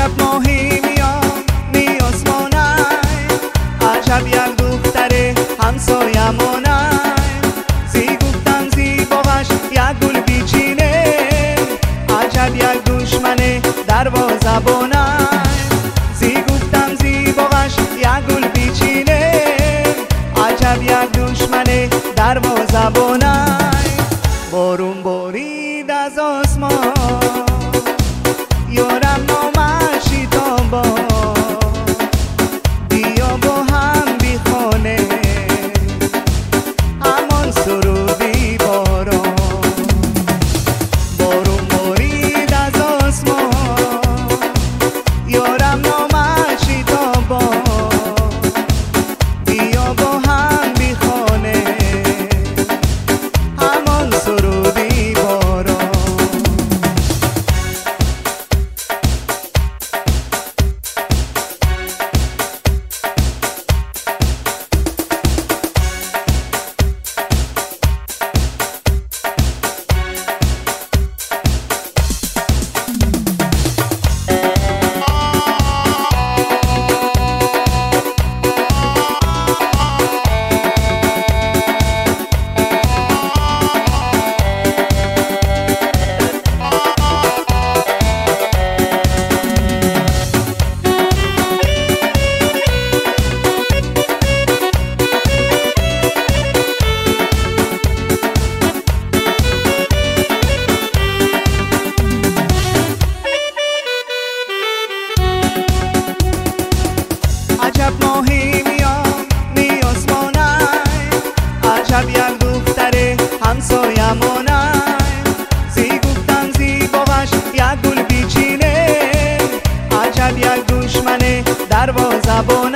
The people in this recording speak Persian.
عجب ماهی می آسمانه، عجب یک دختر همسایمانه. زی گفتم زی باغش یک گل بیچینه، عجب یک دشمن دروازه‌بانه. زی گفتم زی باغش یک گل بیچینه، عجب یک دشمن دروازه‌بانه. بارون بارید از آسمان، یارم نامشی تا با بیا با هم بی خانه، همان سرودی باران. بارون بارید از آسمان، یارم نامشی تا با بیا با هم بی خانه، همان سرودی باران. عجب ماهی می آسمانه، عجب یک دختر همسایمانه. زی گفتم زی باغش یک گل بیچینه، عجب یک دشمن دروازه‌بانه.